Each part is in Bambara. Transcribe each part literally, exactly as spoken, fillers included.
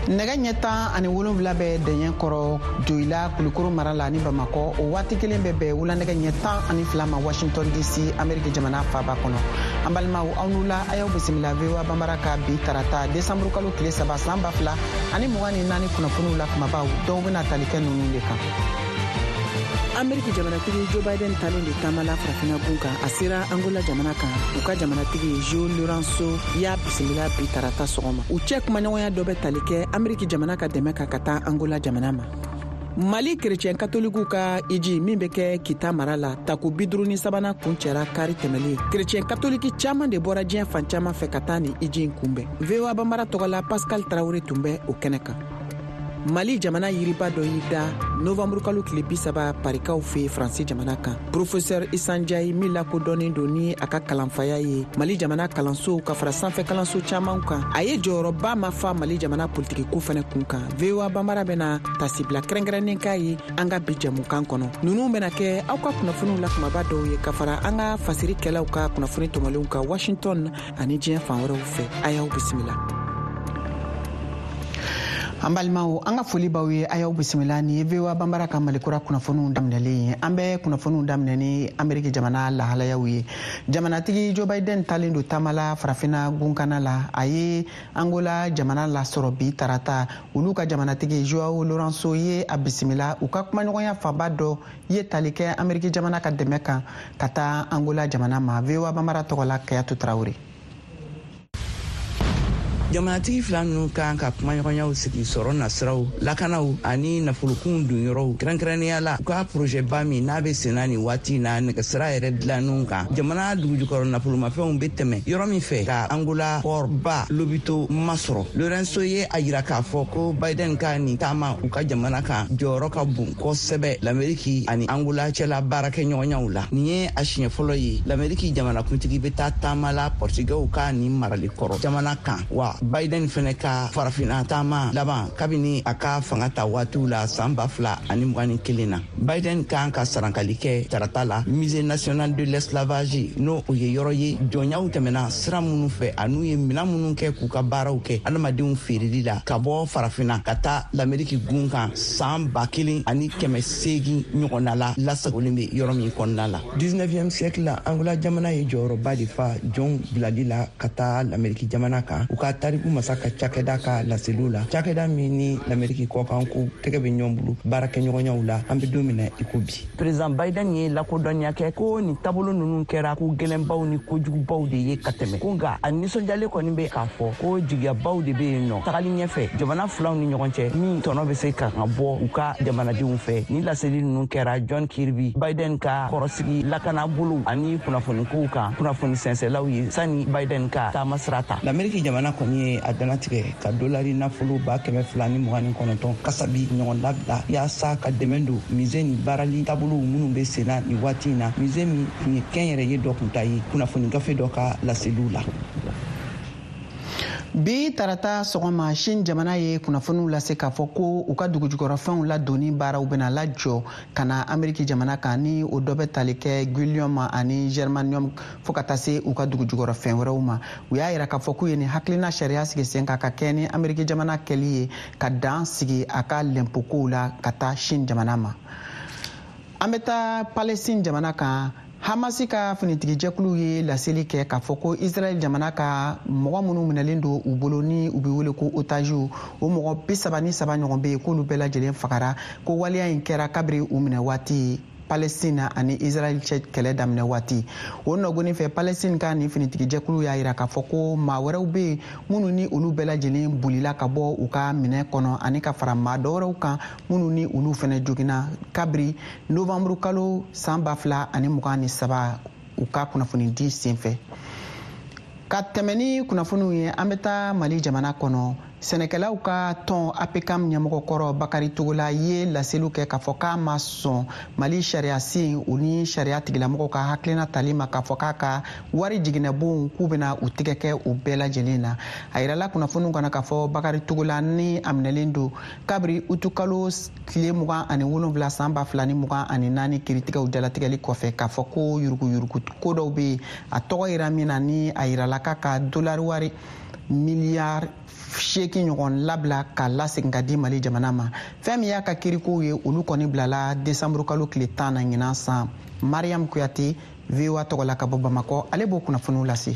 nɛgɛ ɲɛ tan ani wolonwula bɛ dɛɲɛ kɔrɔ joyila kulikoro mara la ni bamakɔ o waati kelen bɛ bɛn wulanɛgɛ ɲɛ tan ani fila ma washington dc ameriki jamana faaba kɔnɔ an balimaw aw n'u la a y'aw bisimila v o a banbara ka bi tarata desanburu kalo tile saba san ba fila ani mugan ni naani kunnafoniw la kumabaw dɔw bɛna tali kɛ ninnu de kan. ameriki jamanatigi joe biden talen de taamala farafina gun kan a sera angola jamana kan u ka jamanatigi joe lorenzo y'a bisimila bi tarata sɔgɔma u cɛ kumaɲɔgɔnya dɔ bɛ tali kɛ ameriki jamana ka dɛmɛ kan ka taa angola jamana ma. mali kerecɛn katolikiw ka iji min bɛ kɛ kita mara la tako biduru ni sabana kun cɛra kari tɛmɛlen kerecɛn katoliki caaman de bɔra diɲɛ fan caaman fɛ ka taa ni iji kunbɛn. v o a banbara tɔgɔla pascal tarawele tun bɛ o kɛnɛ kan. mali jamana yiriba dɔ y'i da novanburu kalo tile bi saba parikaw fɛ faransi jamana kan. professeur isanjayi min lakodɔnnen don ni a ka kalanfaya ye mali jamana kalansow ka fara sanfɛ kalanso caaman kan a ye jɔyɔrɔba ma fa mali jamana politikiko fɛnɛ kun kan. v o a banbara bɛna tasibila kɛrɛnkɛrɛnnen k'a ye an ka bi jɛmukan kɔnɔ. ninnu bɛna kɛ aw ka kunnafoniw la kumaba dɔw ye ka fara an ka fasirikɛlaw ka kunnafoni tɔmɔlenw kan washington ani diɲɛ fan wɛrɛw fɛ. a y'aw bisimila. an balimaw an ka foli b'aw ye a y'aw bisimila ni ye v o a banbara ka malikura kunnafoniw daminɛlen ye. an bɛ kunnafoniw daminɛ ni ameriki jamana lahalayaw ye. jamanatigi joe biden talen don taamala farafina gunkana la a ye angola jamana lasɔrɔ bi tarata olu ka jamanatigi joao lorenzo ye a bisimila u ka kumaɲɔgɔnya faba dɔ ye tali kɛ ameriki jamana ka dɛmɛ kan ka taa angola jamana ma. v o a banbara tɔgɔla kayatu tarawele. jamanatigi fila ninnu kan ka kumaɲɔgɔnyaw sigi sɔrɔ nasiraw lakanaw ani nafolokun don yɔrɔw kɛrɛnkɛrɛnnenya la u ka projɛba min n'a bɛ senna ni waati na nɛgɛsira yɛrɛ dilanninw kan jamana dugujukɔrɔ nafolomafɛnw bɛ tɛmɛ yɔrɔ min fɛ ka angola pɔrba lobito masɔrɔ. lorenzo ye a yira k'a fɔ ko biden ka nin taama u ka jamana kan jɔyɔrɔ ka bon kosɛbɛ lameriki ani angola cɛla baarakɛ ɲɔgɔnyaw la. nin ye a siɲɛ fɔlɔ ye lameriki jamanakuntigi bɛ taa taama la pɔrtigɛw ka nin marali kɔrɔ jamana kan wa biden fɛnɛ ka farafina taama laban kabini a ka fanga ta waatiw la san ba fila ani mugan ni kelen na. biden kan ka sarankali kɛ tarata la musée national de l'esclavage n'o o ye yɔrɔ ye jɔnyaw tɛmɛna sira minnu fɛ an'u ye mina minnu kɛ k'u ka baaraw kɛ adamadenw feereli la ka bɔ farafina ka taa lameriki gun kan san ba kelen ani kɛmɛ seegin ɲɔgɔnna la lasagolen bɛ yɔrɔ min kɔnɔna la. dix-neuvième siècle la angola jamana ye jɔyɔrɔba de fa jɔnw bilali la ka taa lameriki jamana kan u ka tariku masa ka cakɛda ka laseliw la cakɛda min ni lameriki kɔkan ko tɛgɛ bɛ ɲɔgɔn bolo baarakɛɲɔgɔnyaw la an bɛ don min na i ko bi. président biden ye lakodɔnniya kɛ ko nin taabolo ninnu kɛra ko gɛlɛnbaw ni kojugubaw de ye ka tɛmɛ ko nka a nisɔndiyalen kɔni bɛ k'a fɔ ko jigiyabaw de bɛ yen nɔ tagali ɲɛfɛ jamana filaw ni ɲɔgɔn cɛ min tɔnɔ bɛ se ka ka bɔ u ka jamanadenw fɛ. ni laseli ninnu kɛra john kirby biden ka kɔrɔsigi lakana bolo ani kunnafonikow kan kunnafoni sɛnsɛlaw ye sanni biden ka taama sira ta. lameriki jamana kɔni ye a danatigɛ ka dolari nafolo ba kɛmɛ fila ni mugan ni kɔnɔntɔn kasabi ɲɔgɔn labila yaasa ka dɛmɛ don musée ni baarali taabolow minnu bɛ senna nin waati in na musée min tun ye kɛnyɛrɛ ye dɔ kun ta ye kunnafoni gafe dɔ ka laseliw la. bi tarata sɔgɔma shin jamana ye kunnafoniw lase k'a fɔ ko u ka dugujukɔrɔfɛnw ladonni baaraw bɛna lajɔ ka na ameriki jamana kan ni o dɔ bɛ tali kɛ guilium ani germanium fɔɔ ka taa se u ka dugujukɔrɔfɛn wɛrɛw ma. u y'a yira k'a fɔ k'u ye nin hakilina sariya sigi sen kan ka kɛ ni ameriki jamana kɛli ye ka dan sigi a ka lɛnpokow la ka taa shin jamana ma. an bɛ taa palestine jamana kan. hamasi ka finitigijɛkulu ye laseli kɛ k'a fɔ ko israel jamana ka mɔgɔ minnu minɛlen don u bolo ni u bɛ wele ko otages o mɔgɔ bi saba ni saba ɲɔgɔn bɛ yen k'olu bɛɛ lajɛlen fagara ko waleya in kɛra kabiri u minɛ waati palestine ani israel cɛ kɛlɛ daminɛ waati. o nɔgɔnin fɛ palestine ka nin finitigijɛkulu y'a yira k'a fɔ ko maa wɛrɛw bɛ yen minnu ni olu bɛɛ lajɛlen bolila ka bɔ u ka minɛ kɔnɔ ani ka fara maa dɔwɛrɛw kan minnu ni olu fana joginna kabiri novanburu kalo san ba fila ani mugan ni saba u ka kunnafoni di senfɛ. ka tɛmɛ ni kunnafoniw ye an bɛ taa mali jamana kɔnɔ. sɛnɛkɛlaw ka tɔn apekam ɲɛmɔgɔkɔrɔ bakari togola ye laseliw kɛ k'a fɔ k'a ma sɔn mali sariya sen o ni sariya tigilamɔgɔw ka hakilina tali ma k'a fɔ k'a ka wari jiginɛbonw k'u bɛna u tɛgɛ kɛ u bɛɛ lajɛlen na. a yirala kunnafoniw kana k'a fɔ bakari togola ni a minɛlen don kabiri utukalo tile mugan ani wolonwula san ba fila ni mugan ani naani kiritigɛw jalatigɛli kɔfɛ k'a fɔ ko yuruguyurugu ko dɔw bɛ yen a tɔgɔ yira min na ni a yirala k'a ka dolari wari miliyari seegin ɲɔgɔn labila ka lasegin ka di Mali jamana ma. Fɛn min y'a ka kirikow ye olu kɔni bilala desanburu kalo tile tan na ɲinan san. Mariam Kuyate, V O A tɔgɔla ka bɔ Bamakɔ, ale b'o kunnafoniw lase.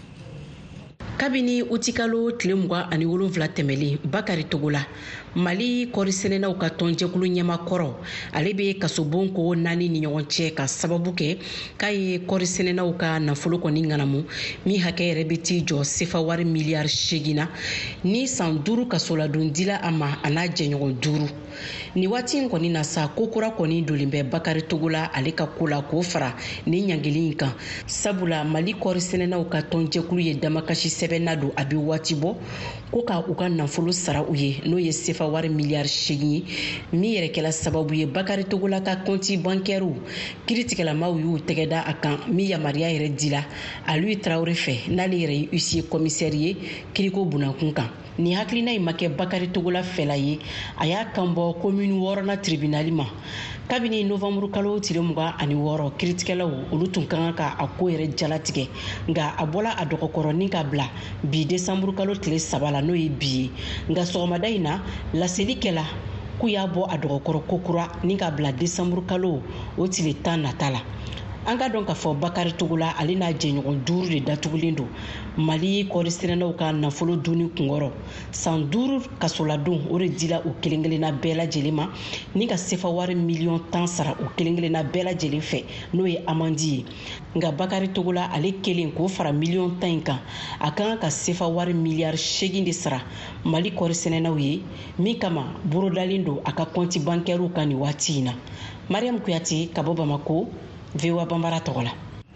Kabini utikalo tile mugan ani wolonwula tɛmɛlen Bakari Togola, Mali kɔrisɛnɛnaw ka tɔnjɛkulu ɲɛmakɔrɔ, ale bɛ kasobon ko naani ni ɲɔgɔn cɛ ka sababu kɛ k'a ye kɔrisɛnɛnaw ka nafolo kɔni ŋanamu min hakɛ yɛrɛ bɛ t'i jɔ sefa wari miliyari seegin na ni san duuru kasoladon dila a ma a n'a jɛɲɔgɔn duuru. Ni waati in kɔni na sa ko kura kɔni dolen bɛ Bakari Togola ale ka ko la k'o fara ni ɲangili in kan. Sabula Mali kɔrisɛnɛnaw ka tɔnjɛkulu ye damakasi sɛbɛnna don a bɛ waati bɔ ko ka u ka nafolo sara u ye n'o ye sefa wari miliyari seegin ye min yɛrɛ kɛla sababu ye Bakari Togola ka kɔnti bankɛriw kiritigɛlamaw y'u tɛgɛ da a kan min yamaruya yɛrɛ dila Alu Tarawele fɛ n'ale yɛrɛ ye huissier commissaire ye kiriko bunakun kan. Ni hakilina in ma kɛ Bakari Togola fɛla ye, a y'a kanbɔ commune wɔɔrɔnan tribunali ma. Kabini novembre kalo tile mugan ani wɔɔrɔ kiritigɛlaw olu tun kan ka a ko yɛrɛ jalatigɛ nka a bɔla a dɔgɔkɔrɔnin ka bila bi desanburu kalo tile saba la n'o ye bi ye. Nka sɔgɔmada in na laseli kɛla k'u y'a bɔ a dɔgɔkɔrɔ kokura ni ka bila desanburu kalo o tile tan nata la. An ka dɔn k'a fɔ Bakari Togola ale n'a jɛɲɔgɔn duuru de datugulen don Mali kɔrisɛnɛnaw ka nafolo dunni kunkɔrɔ. San duuru kasoladon o de dila u kelen kelenna bɛɛ lajɛlen ma ni ka sefa wari miliyɔn tan sara u kelen kelenna bɛɛ lajɛlen fɛ n'o ye amandi ye. Nka Bakari Togola ale kelen k'o fara miliyɔn tan in kan a kan ka sefa wari miliyari seegin de sara Mali kɔrisɛnɛnaw ye min kama borodalen don a ka kɔnti bankɛriw kan nin waati in na. Mariam Kuyate ka bɔ Bamako, V O A Bambara tɔgɔla.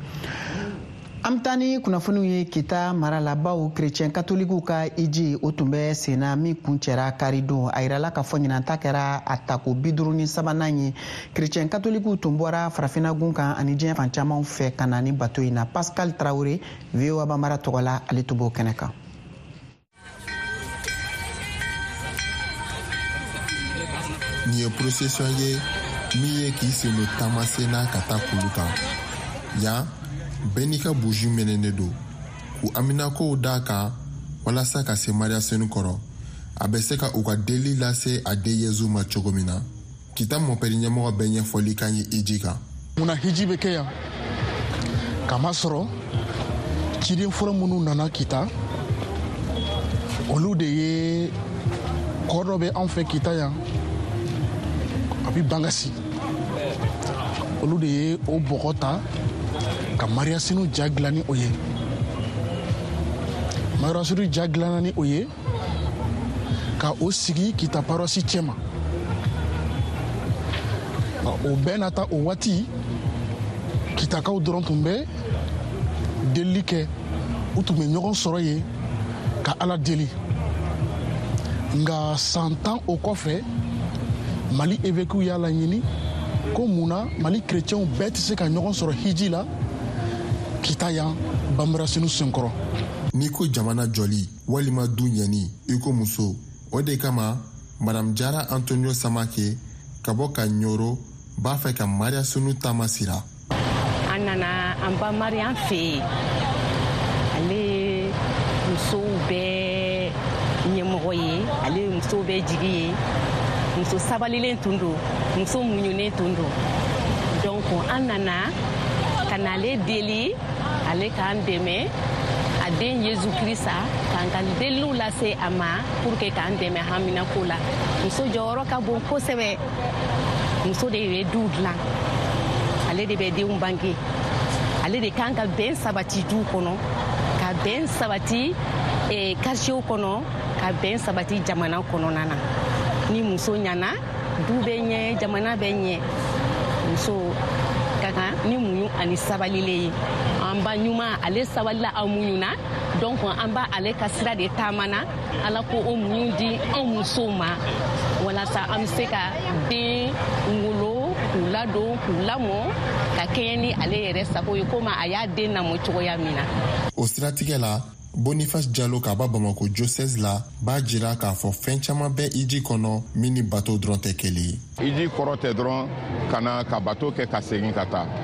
An bɛ taa ni kunnafoniw ye Kita mara la baw chrétien katolikiw ka hiji o tun bɛ sen na min kun cɛra karidon a yirala k'a fɔ ɲinanta kɛra a tako bi duuru ni sabanan ye. Chrétien katolikiw tun bɔra farafinna gun kan ani diɲɛ fan caman fɛ ka na ni bato in na. Pascal Traoré, V O A Bambara tɔgɔla, ale tun b'o kɛnɛ kan. Nin ye procession ye min ye k'i sen don taamasen na ka taa kulu kan. Yan bɛɛ n'i ka buju mɛnɛnen don k'u haminakow d'a kan walasa ka se mariasenu kɔrɔ a bɛ se ka u ka deli lase a den Yezu ma cogo min na. Kita mɔpɛri ɲɛmɔgɔ bɛ ɲɛfɔli kan ye hiji kan. Munna hiji bɛ kɛ yan kama sɔrɔ ciden fɔlɔ minnu nana Kita olu de ye kɔ dɔ bɛ anw fɛ Kita yan a bɛ Bangasi olu de ye o bɔgɔ ta ka mariasinu ja dilan ni o ye. Mariasinu ja dilanna ni o ye ka o sigi Kita paroisse cɛma. O bɛɛ na ta o waati Kitakaw dɔrɔn tun bɛ delili kɛ u tun bɛ ɲɔgɔn sɔrɔ ye ka Ala deli. Nka san tan o kɔfɛ Mali évêques y'a laɲini ko munna Mali chrétiens bɛɛ tɛ se ka ɲɔgɔn sɔrɔ hiji la Kita yan Bambarasinu senkɔrɔ. N'i ko jamana jɔli walima du ɲɛni i ko muso o de kama Madame Jara Antonio Samake ka bɔ ka Ɲoro b'a fɛ ka mariasinu taama sira. An nana an ba Mariam fɛ yen ale musow bɛɛ ɲɛmɔgɔ ye ale musow bɛɛ jigi ye muso sabalilen tun don muso muɲunen tun don donc an nana ka n'ale deli ale k'an dɛmɛ a den Yezu Kirisa k'an ka deliw lase a ma pour que k'an dɛmɛ haminako la. Muso jɔyɔrɔ ka bon kosɛbɛ. Muso de bɛ du dilan ale de bɛ denw bange ale de kan ka bɛn sabati du kɔnɔ ka bɛn sabati quartierw kɔnɔ ka bɛn sabati jamana kɔnɔna na. Ni muso ɲana du bɛ ɲɛ jamana bɛ ɲɛ. Muso ka kan ni muɲu ani sabalile ye. An ba ɲuman ale sabalila an muɲuna donc an ba ale ka sira de taamana Ala ko o muɲu di an musow ma walasa an bɛ se ka den wolo k'u ladon k'u lamɔ ka kɛɲɛ ni ale yɛrɛ sago ye komi a y'a den lamɔ cogoya min na. O siratigɛ la Boniface Diallo ka bɔ Bamako diocèse la b'a jira k'a fɔ fɛn caman bɛ hiji kɔnɔ min ni bato dɔrɔn tɛ kelen ye. Hiji kɔrɔ tɛ dɔrɔn ka na ka bato kɛ ka segin ka taa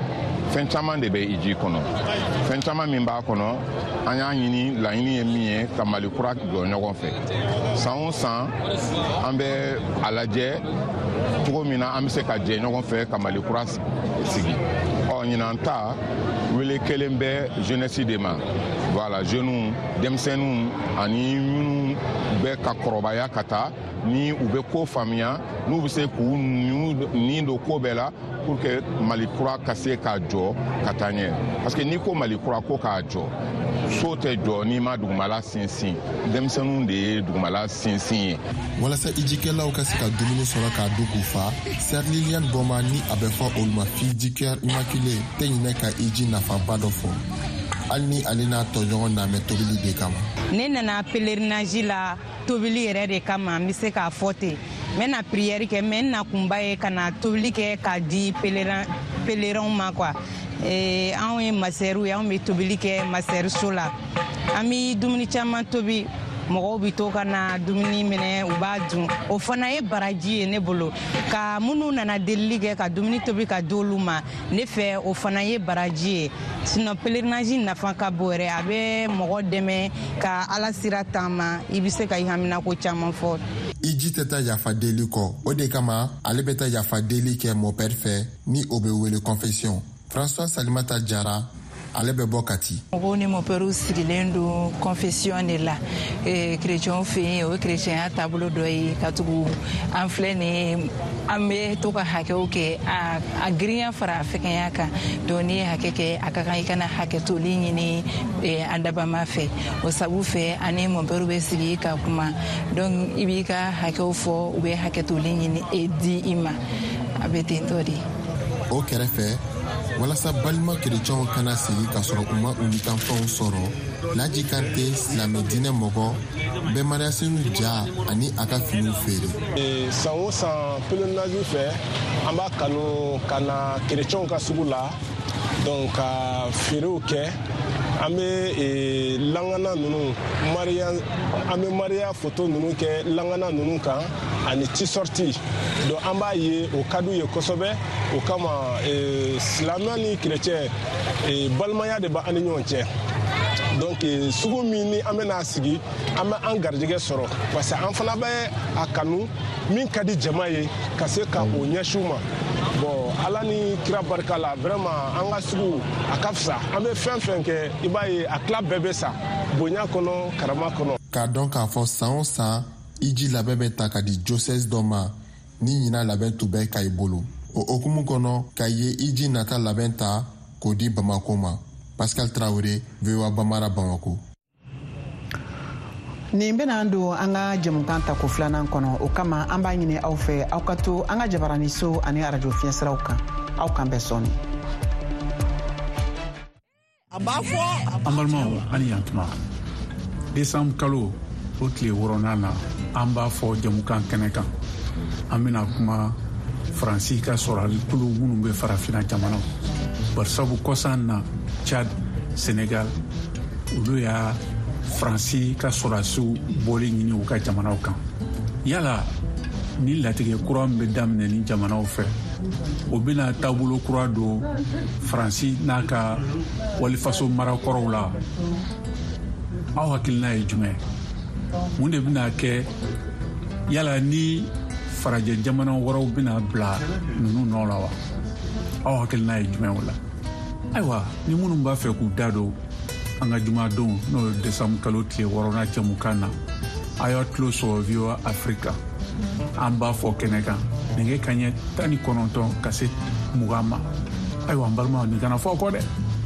fɛn caman de bɛ iji kɔnɔ fɛn caman min b'a kɔnɔ an y'a ɲini laɲini ye min ye ka Mali kura jɔ ɲɔgɔn fɛ san o san an bɛ a lajɛ cogo min na an bɛ se ka jɛ ɲɔgɔn fɛ ka Mali kura sigi ɔ ɲinan ta wele kelen bɛ jeunesse de ma voilà jeunes denmisɛnninw ani minnu bɛ ka kɔrɔbaya ka taa ni u bɛ ko faamuya n'u bɛ se k'u ni don ko bɛɛ la pour que Mali kura ka se k'a jɔ ka taa ɲɛ parce que n'i ko Mali kura ko k'a jɔ so tɛ jɔ n'i ma dugumala sinsin denmisɛnninw de ye dugumala sinsin ye. walasa ijikɛlaw ka se ka dumuni sɔrɔ k'a dun k'u fa Sœur Liliane Boma ni a bɛ fɔ olu ma fille du cœur immaculée tɛ ɲinɛ ka iji nafaba dɔ fɔ hali ni ale n'a tɔɲɔgɔn na mɛ tobili de kama. ne nana pèlerinage la tobili yɛrɛ de kama n bɛ se k'a fɔ ten n bɛ na prière kɛ mɛ n na kunba ye ka na tobili kɛ k'a di pèlerins ma quoi. Eh, anw ye masɛriw ye anw bɛ tobili kɛ masɛri so la an bɛ dumuni caman tobi mɔgɔw bɛ to ka na dumuni minɛ u b'a dun o fana ye baraji ye ne bolo ka minnu nana delili kɛ ka dumuni tobi ka di olu ma ne fɛ o fana ye baraji ye sinon pèlerinage nafa ka bon yɛrɛ a bɛ mɔgɔ dɛmɛ ka ala sira taama i bɛ se ka i haminako caman fɔ. iji tɛ taa yafa deli kɔ o de kama ale bɛ taa yafa deli kɛ mɔpɛri fɛ ni o bɛ wele confession. François Salimata Jara ale bɛ bɔ Kati. mɔgɔw ni mɔpɛriw sigilen don confession de la chrétienw fɛ yen o ye chrétienya taabolo dɔ ye ka tugu an filɛ ni an bɛ to ka hakɛw kɛ a girinya fara a fɛkɛnya kan donc n'i ye hakɛ kɛ a ka kan i kana hakɛ toli ɲini an dabama fɛ o sabu fɛ ani mɔpɛriw bɛ sigi ka kuma donc i b'i ka hakɛw fɔ u bɛ hakɛ toli ɲini di i ma a bɛ ten tɔ de. o kɛrɛfɛ walasa balima kerecɛnw kana sigi ka sɔrɔ u ma wulikanfɛnw sɔrɔ Laji Kante silamɛ diinɛ mɔgɔ bɛ mariasinu ja ani a ka finiw feere. san o san pèlerinage fɛ an b'a kanu ka na kerecɛnw ka sugu la donc ka feerew kɛ an bɛ langana ninnu mariya an bɛ mariya photo ninnu kɛ langana ninnu kan ani t-shirt donc an b'a ye o ka d'u ye kosɛbɛ o kama silamɛ ni kerecɛn balimaya de b'an ni ɲɔgɔn cɛ donc sugu min ni an bɛna sigi an bɛ an garijɛgɛ sɔrɔ parce que an fana bɛ a kanu min ka di jama ye ka se ka o ɲɛsiw ma bon ala ni kira barika la vraiment an ka sugu a ka fisa an bɛ fɛn fɛn kɛ i b'a ye a tila bɛɛ bɛ sa bonya kɔnɔ karama kɔnɔ. k'a dɔn k'a fɔ san o san iji labɛn bɛ ta ka di diocèse dɔ ma ni ɲina labɛn tun bɛ ka i bolo o okumu kɔnɔ ka ye iji nata labɛn ta k'o di Bamako ma. Pascal Traoré, V O A Bamara, Bamako. Nin bena an don an ka jɛmukan ta ko filanan kɔnɔ o kama an b'a ɲini aw fɛ aw ka to an ka jabarani so ani arajo fiɲɛsiraw kan aw kan bɛɛ sɔnni. An balimaw ani yantuma décembre kalo o tile wɔɔrɔnan na an b'a fɔ jɛmukan kɛnɛ kan an bɛna kuma Faransi ka sɔrɔli kulu minnu bɛ farafinna jamanaw barisabu kɔsan na Chad, Sénégal olu y'a Faransi ka sɔrɔsiw bɔli ɲini u ka jamanaw kan yala ni latigɛ kura min bɛ daminɛ ni jamanaw fɛ o bɛna taabolo kura don Faransi n'a ka walifaso marakɔrɔw la aw hakilina ye jumɛn mun de bɛna kɛ yala ni farajɛ jamana wɛrɛw bɛna bila ninnu nɔ la wa aw hakilina ye jumɛn o la ayiwa ni minnu b'a fɛ k'u da don an ka jumadenw n'o ye décembre kalo tile wɔɔrɔnan jɛmukan na a y'a tulo sɔrɔ V O A Afrika an b'a fɔ kɛnɛ kan nɛgɛ kaɲɛ tan ni kɔnɔntɔn ka se mugan ma ayiwa an balimaw nin kana fɔ kɔ dɛ.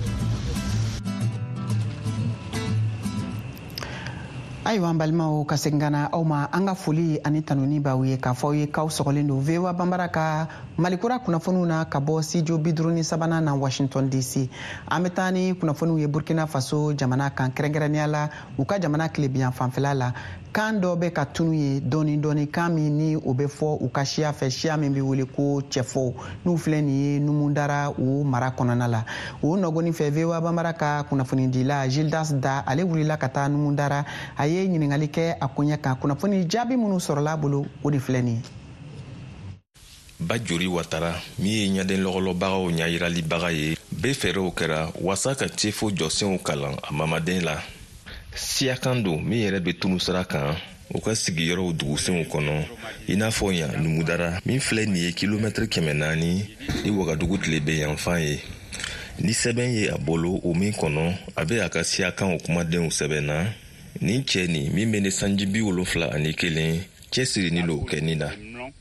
ayiwa an balimaw ka segin ka na aw ma an ka foli ani tanuni b'aw ye k'a fɔ aw ye k'aw sɔgɔlen don V O A Bambara ka malikura kunnafoniw na ka bɔ studio bi duuru ni sabanan na Washington D C an bɛ taa ni kunnafoniw ye Burkina Faso jamana kan kɛrɛnkɛrɛnnenya la u ka jamana tilebiyan fanfɛla la kan dɔ bɛ ka tunu ye dɔɔni dɔɔni kan min ni o bɛ fɔ u ka siya fɛ siya min bɛ wele ko cɛfɔ n'u filɛ nin ye Numudara o mara kɔnɔna la o nɔgɔnin fɛ V O A Bambara ka kunnafonidila Gildas Da ale wulila ka taa Numudara a ye ɲininkali kɛ a koɲɛ kan kunnafoni jaabi minnu sɔrɔla bolo o de filɛ nin ye. Bajori Watara min ye ɲɛden lɔgɔlɔbagaw ɲayiralibaga ye bɛɛ fɛɛrɛw kɛra wasa ka tiefo jɔsenw kalan a mamaden la. Siyakan don min yɛrɛ bɛ tunu sira kan u ka sigiyɔrɔw dugusenw kɔnɔ i n'a fɔ yan Numudara min filɛ nin ye kilomɛtiri kɛmɛ naani ni Wagadugu tile bɛ yanfan ye. Ni sɛbɛn ye a bolo o min kɔnɔ a bɛ a ka siyakanw kumadenw sɛbɛnna. Nin cɛ nin min bɛ ne sanji bi wolonfila ani kelen cɛsiri ni lo kɛ nin na.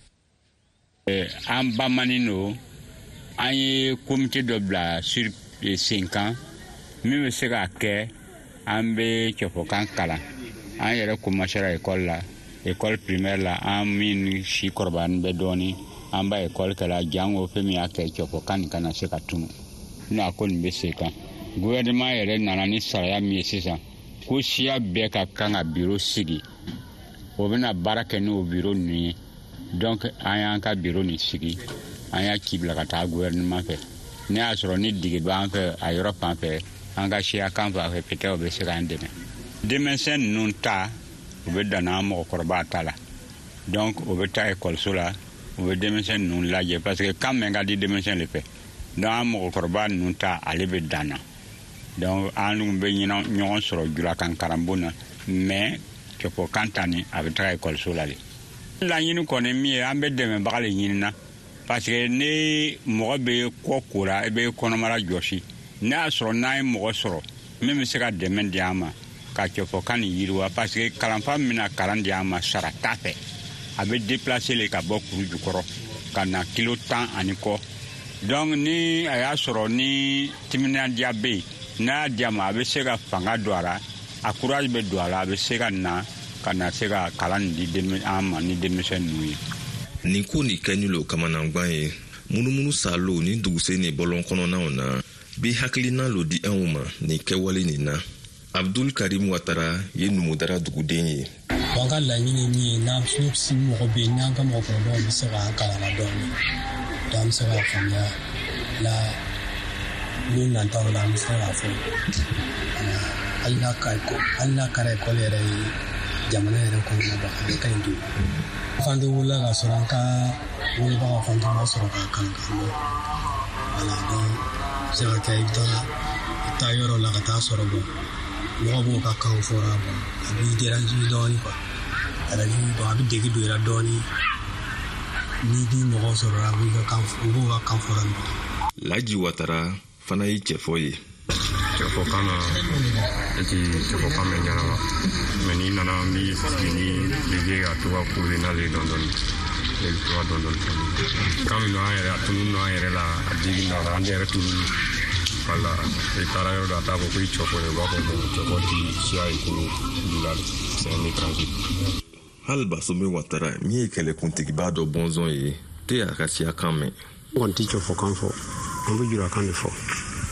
An bamani no an ye komite dɔ bila sur sen kan min bɛ se ka kɛ an bɛ cɛfɔkan kalan. An yɛrɛ commencera école la, école primaire la an min si kɔrɔbayalen bɛ dɔɔni an ba école kɛla jango fɛn min y'a kɛ cɛfɔkan kana se ka tunu. N'a ko nin bɛ se kan gouvernement yɛrɛ nana ni saraya min ye sisan ko siya bɛɛ ka kan ka bureau sigi o bɛna baara kɛ n'o bureau ninnu ye. Donc an y'an ka bureau ni sigi an y'a ci bila ka taa gouvernement fɛ ne y'a sɔrɔ ni digi b'an fɛ a yɔrɔ fan fɛ an ka siya kan fɛ peut-être o bɛ se k'an dɛmɛ. Denmisɛn ninnu ta u bɛ dan n'an mɔgɔkɔrɔba ta la donc o bɛ taa ekɔliso la u bɛ denmisɛn ninnu lajɛ parce que kan mɛn ka di denmisɛn de fɛ donc an mɔgɔkɔrɔba ninnu ta ale bɛ dan na donc an bɛ ɲɔgɔn sɔrɔ julakan karambo na mais cɛfɔkan ta ni a bɛ taa ekɔliso la de. Laɲini kɔni min ye an bɛ dɛmɛbaga de ɲini na parce que ni mɔgɔ bɛ kɔ kora i bɛ kɔnɔmara jɔsi ne y'a sɔrɔ n'an ye mɔgɔ sɔrɔ min bɛ se ka dɛmɛ di an ma ka cɛfɔkan ni yiriwa parce que kalanfa min na kalan di an ma sara t'a fɛ a bɛ déplacer le ka bɔ kuru jukɔrɔ ka na kilo tan ani kɔ donc ni a y'a sɔrɔ ni timinadiya bɛ yen n'a y'a di a ma a bɛ se ka fanga don a la a courage bɛ don a la a bɛ se ka na ka na se ka kalan di an ma ni denmisɛn ninnu ye. Nin ko ni kɛɲulo kamanangwan ye munumunu salo ni duguse ni bɔlɔn kɔnɔnaw na bi hakilina lo di anw ma ni kɛwale nin na. Abdul Karim Ouattara ye Numudara duguden ye. An ka laɲini min ye n'an si mɔgɔ bɛ yen n'an ka mɔgɔkɔrɔbaw bɛ se k'an kalan dɔɔni donc an bɛ se k'a faamuya la ni nantaw la an bɛ se k'a fɔ hali n'a ka hali n'a kɛra ekɔli yɛrɛ ye jamana yɛrɛ kɔnɔna na a bɛ ka ɲi don. Fan tɛ wolola ka sɔrɔ an ka wolobaga fan tɛ ma sɔrɔ k'a kalan ka mɛn voilà donc se ka kɛ i bɛ taa i taa yɔrɔ la ka taa sɔrɔ bɔ mɔgɔ b'o ka kan fɔra bɔ a b'i déranger dɔɔni quoi a bɛ donc a bɛ dege don i la dɔɔni ni bi mɔgɔ sɔrɔ a b'i ka kan u b'o ka kan fɔra nin. Laji Ouattara fana ye cɛfɔ ye. Cɛfɔkan na e ti cɛfɔkan mɛn ɲanama mɛ n'i nana n b'i sigi ni lege a to ka kule n'ale dɔɔni ne bɛ to ka dɔɔni kan min don an yɛrɛ a tunu don an yɛrɛ la a digi nɔ la an yɛrɛ tunu wala i taara yɔrɔ dɔ a t'a fɔ ko i cɛfɔ ye u b'a fɔ ko cɛfɔ ti siya ye kolo dula de c'est un étranger. Hali Basome Ouattara min ye kɛlɛkuntigiba dɔ bɔnzɔn ye te a ka siyakan mɛn. N kɔni ti cɛfɔkan fɔ an bɛ julakan de fɔ.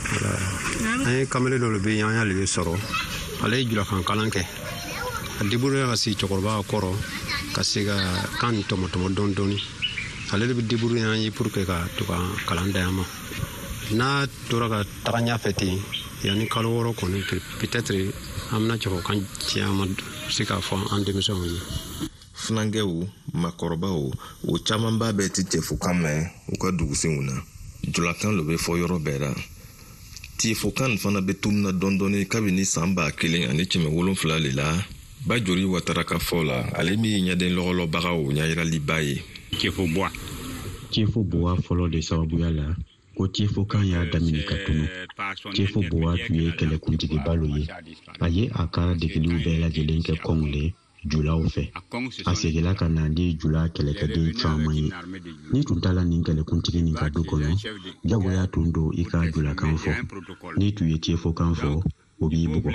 An ye kamalen dɔ de bɛ yen an y'ale de sɔrɔ ale ye julakan kalan kɛ a débrouillé ka se cɛkɔrɔba kɔrɔ ka se ka kan ni tɔmɔtɔmɔ dɔɔni dɔɔni ale de bɛ débrouillé an ye pour que ka to ka kalan da yan ma n'a tora ka taga ɲɛfɛ ten yanni kalo wɔɔrɔ kɔni peut-être an bɛna cɛkɔrɔkan caman se k'a fɔ an denmisɛnw ye. Fulankɛw makɔrɔbaw o camanba bɛɛ ti cɛfɔkan mɛn u ka dugusenw na julakan lo bɛ fɔ yɔrɔ bɛɛ la. Tiefɔkan fana bɛ tununa dɔɔni kabini san ba kelen ani kɛmɛ wolonfila de la Bajori Ouattara ka fɔ la ale min ye ɲɛden lɔgɔlɔbagaw ɲayiraliba ye. Tiefɔbuwa Tiefɔbuwa fɔlɔ de sababuya la ko tiefɔkan y'a daminɛ ka tunu. Tiefɔbuwa tun ye kɛlɛkuntigiba lo ye a ye a ka degeliw bɛɛ lajɛlen kɛ kɔngile julaw fɛ a seginna ka na di jula kɛlɛkɛden caman ye ni tun t'a la nin kɛlɛkuntigi nin ka du kɔnɔ jagoya tun don i ka julakan fɔ ni tun ye tiefɔkan fɔ o b'i bugɔ.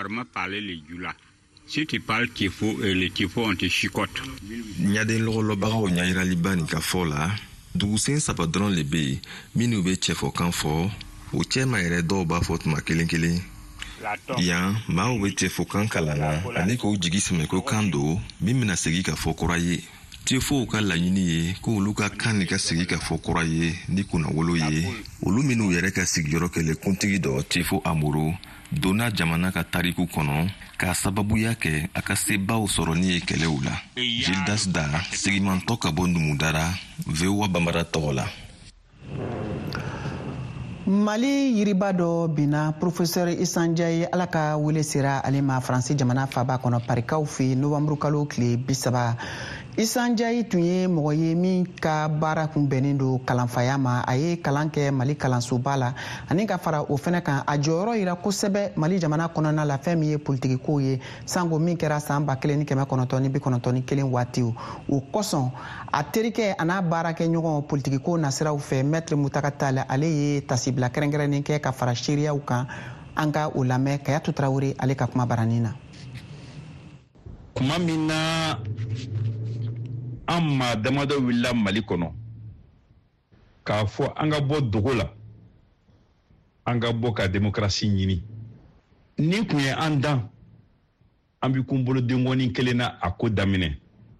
Ɲaden lɔgɔlɔbagaw ɲayiraliba nin ka fɔ la dugusen saba dɔrɔn le bɛ yen minnu bɛ cɛfɔkan fɔ o cɛma yɛrɛ dɔw b'a fɔ tuma kelen kelen. Yan maaw bɛ tiefɔkan kalan na ani k'o jigi sɛmɛ ko kan don min bɛna segin ka fɔ kura ye. Tiefɔw ka laɲini ye ko olu ka kan ni ka segin ka fɔ kura ye ni kunnawolo ye olu minnu yɛrɛ ka sigiyɔrɔ kɛlɛkuntigi dɔ Tiefɔ Amoro donna jamana ka tariku kɔnɔ k'a sababuya kɛ a ka sebaw sɔrɔni ye kɛlɛw la. Gildas Da sigimantɔ ka bɔ Numudara V O A Bambara tɔgɔ la. Mali yiriba dɔ bina professeur Isanjaye ala ka wele sera ale ma Faransi jamana faba kɔnɔ parikaw fɛ novembre kalo tile bisaba. Isanjaye tun ye mɔgɔ ye min ka baara kun bɛnnen don kalanfaya ma. A ye kalan kɛ Mali kalansoba la ani ka fara o fɛnɛ kan a jɔyɔrɔ yira kosɛbɛ Mali jamana kɔnɔna la fɛn min ye politique ko ye sango min kɛra san ba kelen ni kɛmɛ kɔnɔntɔn ni bi kɔnɔntɔn ni kelen waati o kosɔn a terikɛ a n'a baarakɛ ɲɔgɔn politique ko nasiraw fɛ Maître Mutaka Tall ale ye tasibila kɛrɛnkɛrɛnnen kɛ ka fara seriyaw kan an ka o lamɛn Kayatu Tarawele ale ka kuma baranin na. Kuma min na an maa damadɔ wulila Mali kɔnɔ k'a fɔ an ka bɔ dogo la an ka bɔ ka démocratie ɲini ni kun ye an dan an bi kun bolo dengɔni kelen na a ko daminɛ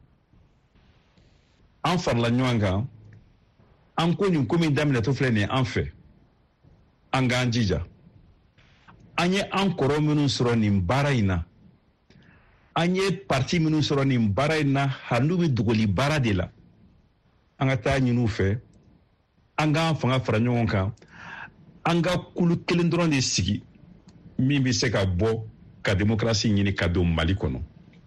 an farala ɲɔgɔn kan an ko nin ko min daminɛ to filɛ nin an fɛ an k'an jija an ye an kɔrɔ minnu sɔrɔ nin baara in na an ye parti minnu sɔrɔ nin baara in na hali n'u bɛ dogoli baara de la an ka taa ɲini u fɛ an k'an fanga fara ɲɔgɔn kan an ka kulu kelen dɔrɔn de sigi min bɛ se ka bɔ ka démocratie ɲini ka don Mali kɔnɔ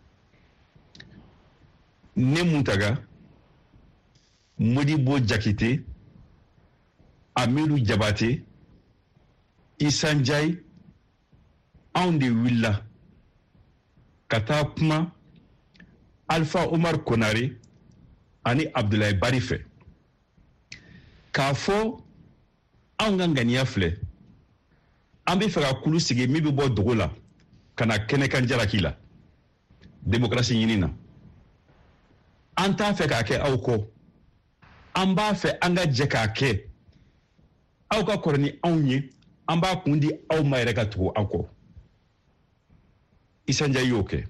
ne Mutaga Modibo Jakite Amiru Jabate Isanjaye anw de wulila ka taa kuma Alpha Omar Konare ani Abdoulaye Bari fɛ k'a fɔ anw ka ŋaniya filɛ an bɛ fɛ ka kulu sigi min bɛ bɔ dogo la ka na kɛnɛkan jalaki la démocratie ɲini na an t'a fɛ k'a kɛ aw kɔ an b'a fɛ an ka jɛ k'a kɛ aw ka kɔrɔ ni anw ye an b'a kun di aw ma yɛrɛ ka tugu an kɔ Isanjaye y'o kɛ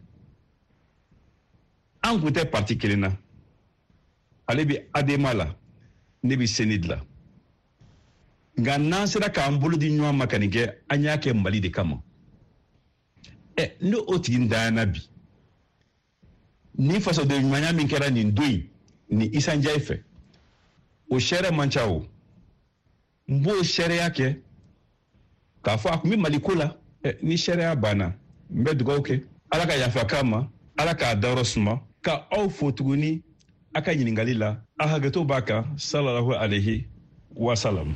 an kun tɛ parti kelen na ale bɛ Adema la ne bɛ Senid la nka n'an sera k'an bolo di ɲɔgɔn ma ka nin kɛ an y'a kɛ Mali de kama ɛ ni o tigi danyana bi ni fasoden ɲumanya min kɛra nin don in ni Isanjaye fɛ o sɛrɛ man ca o n b'o sɛrɛya kɛ k'a fɔ a kun bɛ Mali ko la ɛ ni sɛrɛya banna n bɛ dugawu kɛ Ala ka yafa k'a ma Ala k'a dayɔrɔ suma ka aw fo tuguni a ka ɲininkali la a hakɛto b'a kan sallallahu alayhi wa sallam.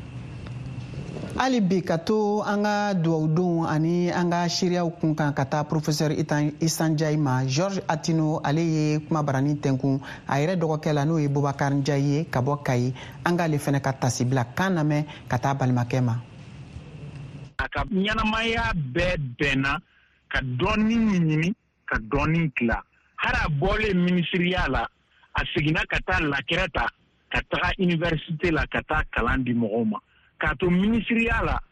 Ali bi ka to an ka duwawudenw ani an ka seereyaw kun kan ka taa professeur Isanjaye ma George Atino ale ye kuma barani tɛnkun a yɛrɛ dɔgɔkɛ la n'o ye Bubakar Njaye ye ka bɔ Kayi an k'ale fɛnɛ ka tasibila kan lamɛn ka taa balimakɛ ma. A ka ɲɛnamaya bɛɛ bɛnna ka dɔɔni ɲini ka dɔɔni tila hali a bɔlen minisiriya la a seginna ka taa lakɛrɛ ta ka taga université la ka taa kalan di mɔgɔw ma k'a to minisiriya la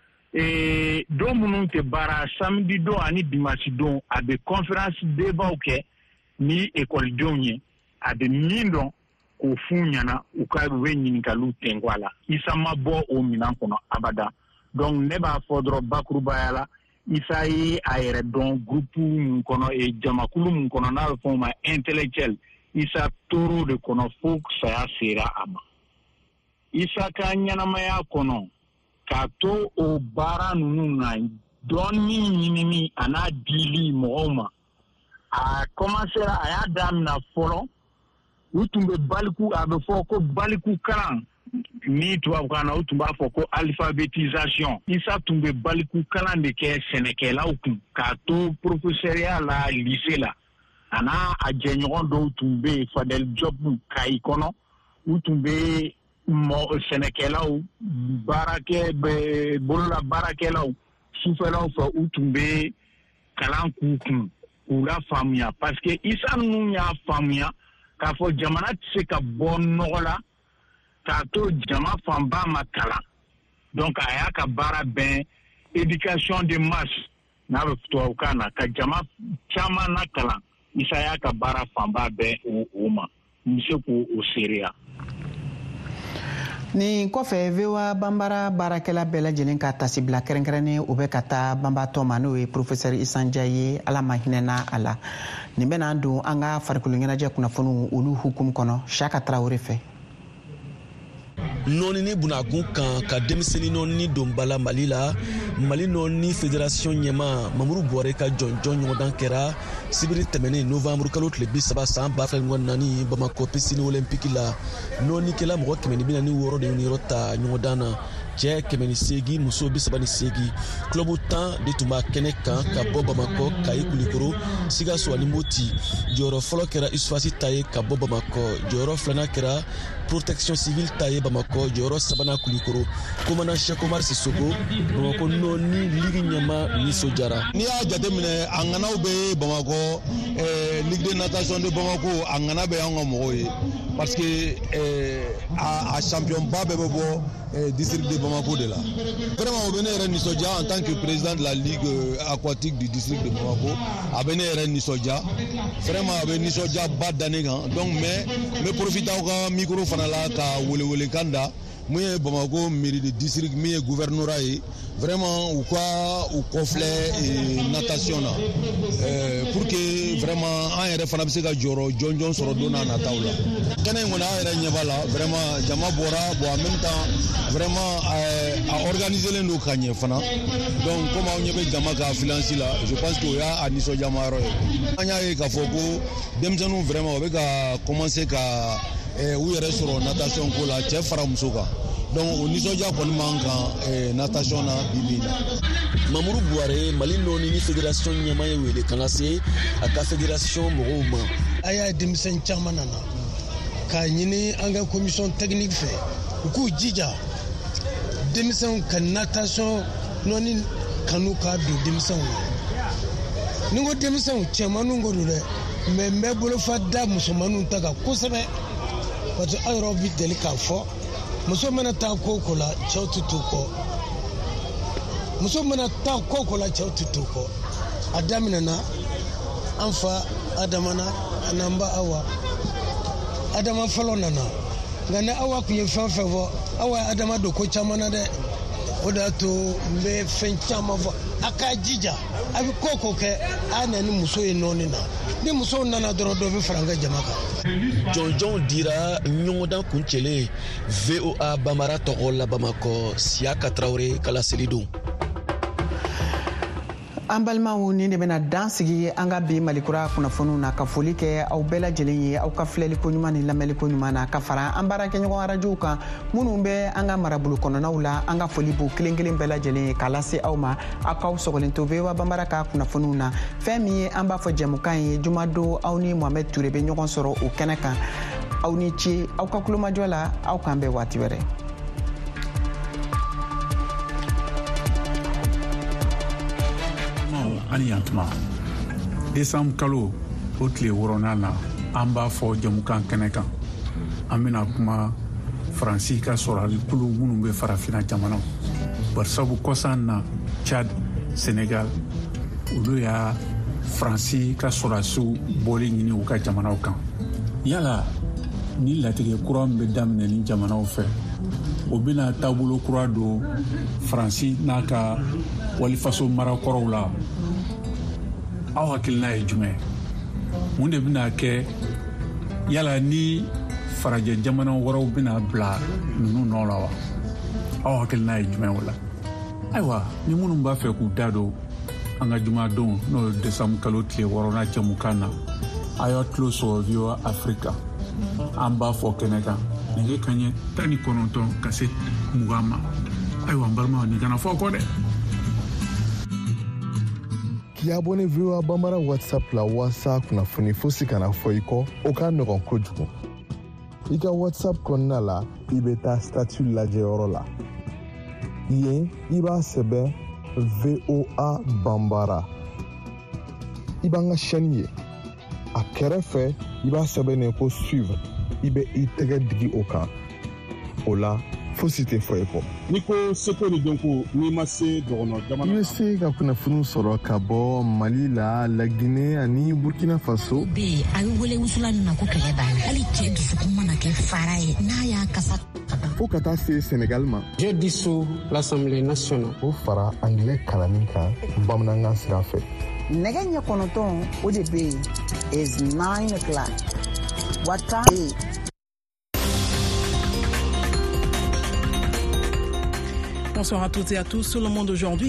don minnu tɛ baara samedi don ani dimanche don a bɛ conférence débat kɛ ni écolidenw ye a bɛ min dɔn k'o f'u ɲɛna u ka u bɛ ɲininkaliw tɛnku a la Isa ma bɔ o minɛn kɔnɔ abada donc ne b'a fɔ dɔrɔn bakurubaya la Isa ye a yɛrɛ dɔn groupe mun kɔnɔ jamakulu mun kɔnɔ n'a bɛ fɔ o ma intellectuel Isa toro de kɔnɔ fo saya sera a ma Isa ka ɲɛnamaya kɔnɔ k'a to o baara ninnu na dɔɔni ɲinini a n'a dili mɔgɔw ma a commencera a y'a daminɛ fɔlɔ u tun bɛ baliku a bɛ fɔ ko baliku kalan ni tubabukan na u tun b'a fɔ ko alphabétisation Isa tun bɛ baliku kalan de kɛ sɛnɛkɛlaw kun k'a to professeuriya la lycée la a n'a a jɛɲɔgɔn dɔw tun bɛ yen Fadel Diop Kayi kɔnɔ u tun bɛ sɛnɛkɛlaw baarakɛ bolola baarakɛlaw sufɛlaw fɛ u tun bɛ kalan k'u kun k'u la faamuya parce que Isa ninnu y'a faamuya k'a fɔ jamana tɛ se ka bɔ nɔgɔ la k'a to jama fanba ma kalan donc a y'a ka baara bɛn éducation de masse n'a bɛ tubabukan na ka jama caman na kalan Isa y'a ka baara fanba bɛn o ma n bɛ se k'o seereya. Ni kɔfɛ V O A banbara baarakɛla bɛɛ lajɛlen ka tasibila kɛrɛnkɛrɛnnen o bɛ ka taa banbatɔ ma n'o ye professeur Isanjaye ye Ala ma hinɛna a la nin bɛna don an ka farikolo ɲɛnajɛ kunnafoniw olu hukumu kɔnɔ Saka Tarawele fɛ. nɔɔni ni bunakun kan ka denmisɛnnin nɔɔni don bala Mali la. Mali nɔɔni fédération ɲɛma Mamuru Bɔrɛ ka jɔnjɔn ɲɔgɔndan kɛra sibiri tɛmɛnen novembre kalo tile bi saba san ba fila ni naani Bamako piscine olympique la. Nɔɔnikɛla mɔgɔ kɛmɛ ni bi naani ni wɔɔrɔ de yɔrɔ ta ɲɔgɔndan na. Cɛ kɛmɛ ni seegin muso bi saba ni seegin. Club tan de tun b'a kɛnɛ kan ka bɔ Bamako Kayi Kulikoro Sikaso ani Moti. Jɔyɔrɔ fɔlɔ kɛra Isufasi ta ye ka bɔ Bamako. Jɔyɔrɔ filanan kɛra protection civile ta ye Bamako. Jɔyɔrɔ sabanan Kulikoro. Commandant Cheikh Omar Sissoko Bamako nɔɔni ligi ɲɛma nisɔndiyara. N'i y'a jateminɛ a ŋanaw bɛ Bamako ligue de natation de Bamako a ŋana bɛ anw ka mɔgɔw ye parce que a champion ba bɛɛ bɛ bɔ district de Bamako de la. Vraiment o bɛ ne yɛrɛ nisɔndiya en tant que président de la ligue aquatique du district de Bamako a bɛ ne yɛrɛ nisɔndiya vraiment a bɛ nisɔndiya ba da ne kan donc mais n bɛ profiter aw ka micro fana la ka welewelekan da mun ye Bamako mairie de district min ye gouvernorat ye vraiment u ka u kɔfilɛ natation na pour que vraiment an yɛrɛ fana bɛ se ka jɔyɔrɔ jɔnjɔn sɔrɔ don n'a nataw la. Kɛnɛ in kɔni an yɛrɛ ɲɛ b'a la vraiment jama bɔra bon en même temps vraiment a organisé len don ka ɲɛ fana donc comme aw ɲɛ bɛ jama ka affluence la je pense que o y'a nisɔndiyama yɔrɔ ye. An y'a ye k'a fɔ ko denmisɛnninw vraiment o bɛ ka commencer ka u yɛrɛ sɔrɔ natation ko la cɛ fara muso kan donc o nisɔndiya kɔni man kan natation na bibi na. Mamuru Bɔrɛ Mali nɔɔni ni fédération ɲɛma ye wele ka na se a ka fédération mɔgɔw ma. A y'a denmisɛn caman nana k'a ɲini an ka commission technique fɛ u k'u jija denmisɛnw ka natation nɔɔni kanu k'a don denmisɛnw na. Ni ko denmisɛnw cɛmanninw ko don dɛ mais n bɛ bolofa da musomanninw ta kan kosɛbɛ parce que aw yɛrɛ bɛ deli k'a fɔ muso mana taa ko o ko la cɛw tɛ to kɔ muso mana taa ko o ko la cɛw tɛ to kɔ a daminɛna an fa Adama na an'an ba Awa Adama fɔlɔ nana nka ni Awa tun ye fɛn fɛn fɔ Awa ye Adama don ko caman na dɛ o de y'a to n bɛ fɛn caman fɔ a k'a jija a bɛ ko o ko kɛ a na ni muso ye nɔɔni na ni musow nana dɔrɔn dɔ bɛ fara an ka jama kan. Jɔnjɔnw dira ɲɔgɔndan kuncɛlen V O A Bambara tɔgɔ la Bamako Siaka Traoré kala selidon. An balimaw ni de bɛna dan sigi an ka bi Malikura kunnafoniw na ka foli kɛ aw bɛɛ lajɛlen ye aw ka filɛliko ɲuman ni lamɛnliko ɲuman na ka fara an baarakɛɲɔgɔn arajow kan minnu bɛ an ka marabolo kɔnɔnaw la an ka foli b'u kelen kelen bɛɛ lajɛlen ye k'a lase aw ma aw k'aw sɔgɔlen to V O A Bambara ka kunnafoniw na fɛn min ye an b'a fɔ jɛmukan ye jumadon aw ni Mohamed Ture bɛ ɲɔgɔn sɔrɔ o kɛnɛ kan aw ni ce aw ka kulomajɔ la aw k'an bɛn waati wɛrɛ. Ani yantuma décembre kalo o tile wɔɔrɔnan na an b'a fɔ jamukan kɛnɛ kan an bɛna kuma Faransi ka sɔrɔli kulu minnu bɛ farafina jamanaw bari sabu kɔsan na Chad Sénégal olu y'a Faransi ka sɔrɔsiw bɔli ɲini u ka jamanaw kan yala ni latigɛ kura min bɛ daminɛ ni jamanaw fɛ o bɛna taabolo kura don Faransi n'a ka walifaso marakɔrɔw la aw hakilina ye jumɛn mun de bɛna kɛ yala ni farajɛ jamana wɛrɛw bɛna bila ninnu nɔ la wa aw hakilina ye jumɛn o la ayiwa ni minnu b'a fɛ k'u da don an ka jumadon n'o ye décembre kalo tile wɔɔrɔnan jamukan na a y'a tulo sɔrɔ V O A Afrika an b'a fɔ kɛnɛ kan nɛgɛ kanɲɛ tan ni kɔnɔntɔn ka se mugan ma ayiwa n balimaw nin kana fɔ kɔ dɛ. K'i abonné V O A Bambara WhatsApp la walasa kunnafoni fosi kana fɔ i kɔ o ka nɔgɔn kojugu. I ka WhatsApp kɔnɔna la i bɛ taa statut lajɛyɔrɔ la yen i b'a sɛbɛn V O A Bambara i b'an ka chaîne ye a kɛrɛfɛ i b'a sɛbɛnnen ko suivre i bɛ i tɛgɛ digi o kan o la fosi tɛ fɔ i kɔ. N'i ko seko ni dɔnko n'i ma se dɔgɔnɔ jamana. I bɛ se ka kunnafoniw sɔrɔ ka bɔ Mali la, La Guinée ani Burkina Faso. O bɛ yen a bɛ wele wusulan min na ko kɛlɛ banna hali cɛ dusukun mana kɛ fara ye n'a y'a kasa. Fo ka taa se Sénégal ma. Je dissous l'Assemblée nationale. O fara anglais kalanni kan bamanankan sira fɛ. Nɛgɛ ɲɛ kɔnɔntɔn o de bɛ yen is nine o'clock. What time? Bonsoir à toutes et à tous. Sur Le Monde aujourd'hui,